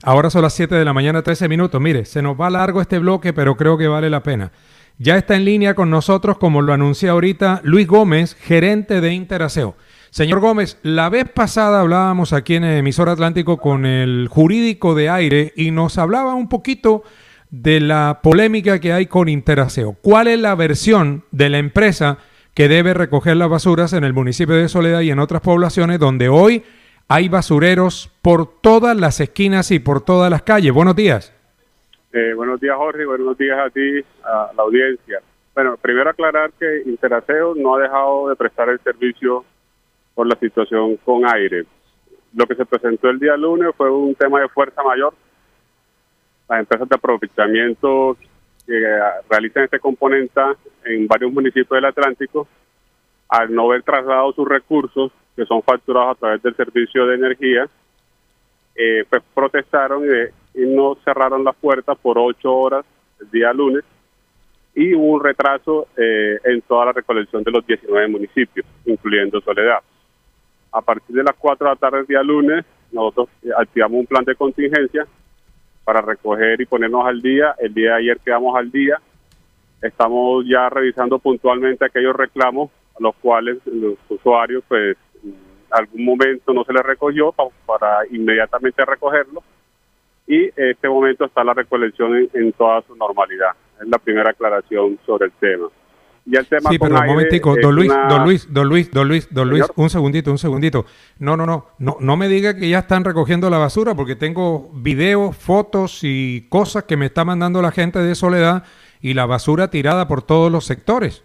Ahora son las 7 de la mañana, 13 minutos. Mire, se nos va largo este bloque, pero creo que vale la pena. Ya está en línea con nosotros, como lo anuncié ahorita, Luis Gómez, gerente de Interaseo. Señor Gómez, la vez pasada hablábamos aquí en Emisora Atlántico con el jurídico de aire y nos hablaba un poquito de la polémica que hay con Interaseo. ¿Cuál es la versión de la empresa que debe recoger las basuras en el municipio de Soledad y en otras poblaciones donde hoy hay basureros por todas las esquinas y por todas las calles? Buenos días. Buenos días, Jorge. Buenos días a ti, a la audiencia. Bueno, primero aclarar que Interaseo no ha dejado de prestar el servicio por la situación con aire. Lo que se presentó el día lunes fue un tema de fuerza mayor. Las empresas de aprovechamiento que realizan este componente en varios municipios del Atlántico, al no haber trasladado sus recursos, que son facturados a través del servicio de energía, pues protestaron y no cerraron las puertas por 8 horas el día lunes, y hubo un retraso en toda la recolección de los 19 municipios, incluyendo Soledad. A partir de las 4 de la tarde del día lunes, nosotros activamos un plan de contingencia para recoger y ponernos al día. El día de ayer quedamos al día. Estamos ya revisando puntualmente aquellos reclamos a los cuales los usuarios, pues, en algún momento no se les recogió para inmediatamente recogerlo. Y en este momento está la recolección en toda su normalidad. Es la primera aclaración sobre el tema. Y el tema sí, pero un momentico, don Luis, ¿Señor? un segundito. No me diga que ya están recogiendo la basura, porque tengo videos, fotos y cosas que me está mandando la gente de Soledad y la basura tirada por todos los sectores.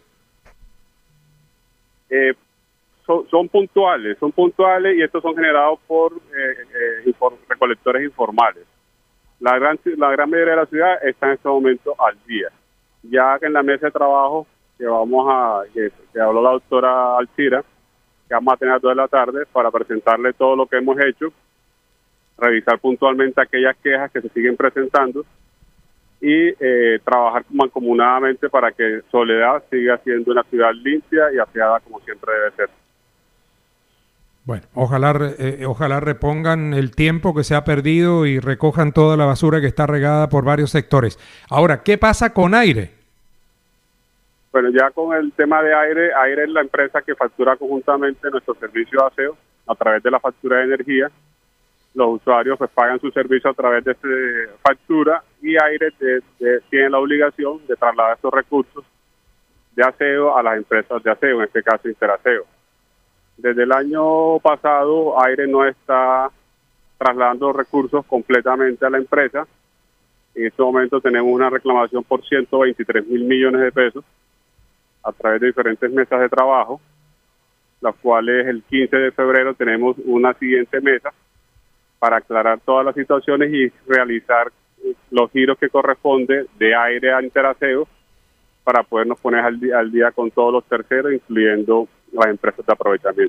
Son puntuales y estos son generados por recolectores informales. La gran mayoría de la ciudad está en este momento al día. Ya en la mesa de trabajo que habló la doctora Alcira, que vamos a tener a 2 de la tarde para presentarle todo lo que hemos hecho, revisar puntualmente aquellas quejas que se siguen presentando y trabajar mancomunadamente para que Soledad siga siendo una ciudad limpia y aseada como siempre debe ser. Bueno, ojalá repongan el tiempo que se ha perdido y recojan toda la basura que está regada por varios sectores. Ahora, ¿qué pasa con aire? Bueno, ya con el tema de aire es la empresa que factura conjuntamente nuestro servicio de aseo a través de la factura de energía. Los usuarios pues pagan su servicio a través de esta factura y aire tiene la obligación de trasladar estos recursos de aseo a las empresas de aseo, en este caso Interaseo. Desde el año pasado, aire no está trasladando recursos completamente a la empresa. En este momento tenemos una reclamación por 123.000 millones de pesos a través de diferentes mesas de trabajo, las cuales el 15 de febrero tenemos una siguiente mesa para aclarar todas las situaciones y realizar los giros que corresponde de aire a Interaseo para podernos poner al día con todos los terceros, incluyendo las empresas de aprovechamiento.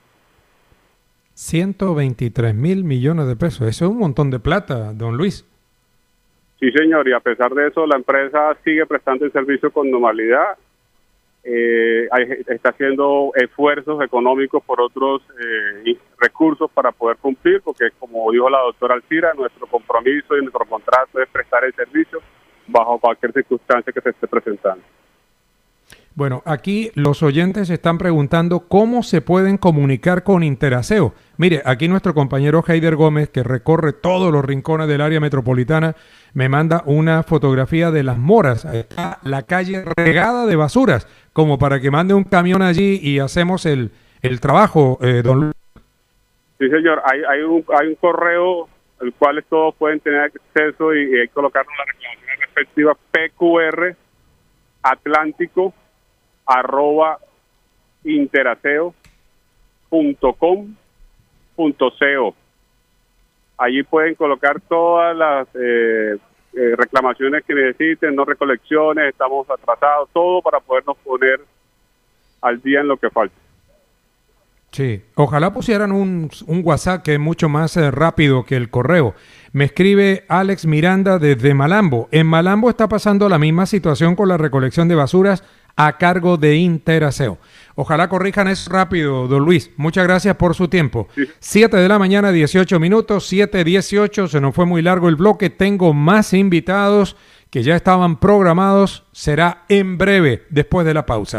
123.000 millones de pesos, eso es un montón de plata, don Luis. Sí, señor, y a pesar de eso, la empresa sigue prestando el servicio con normalidad. Está haciendo esfuerzos económicos por otros recursos para poder cumplir, porque como dijo la doctora Alcira, nuestro compromiso y nuestro contrato es prestar el servicio bajo cualquier circunstancia que se esté presentando. Bueno, aquí los oyentes están preguntando cómo se pueden comunicar con Interaseo. Mire, aquí nuestro compañero Heider Gómez, que recorre todos los rincones del área metropolitana, me manda una fotografía de Las Moras. Está la calle regada de basuras, como para que mande un camión allí y hacemos el trabajo, don Luis. Sí, señor. Hay un correo al cual todos pueden tener acceso y hay que colocar la reclamación respectiva PQR Atlántico @interaseo.com.co. Allí pueden colocar todas las reclamaciones que necesiten, no recolecciones, estamos atrasados, todo para podernos poner al día en lo que falta. Sí, ojalá pusieran un WhatsApp que es mucho más rápido que el correo. Me escribe Alex Miranda desde Malambo. En Malambo está pasando la misma situación con la recolección de basuras. a cargo de Interaseo. Ojalá corrijan eso rápido, don Luis. Muchas gracias por su tiempo. Sí. 7 de la mañana, 18 minutos, 7:18. Se nos fue muy largo el bloque. Tengo más invitados que ya estaban programados. Será en breve, después de la pausa.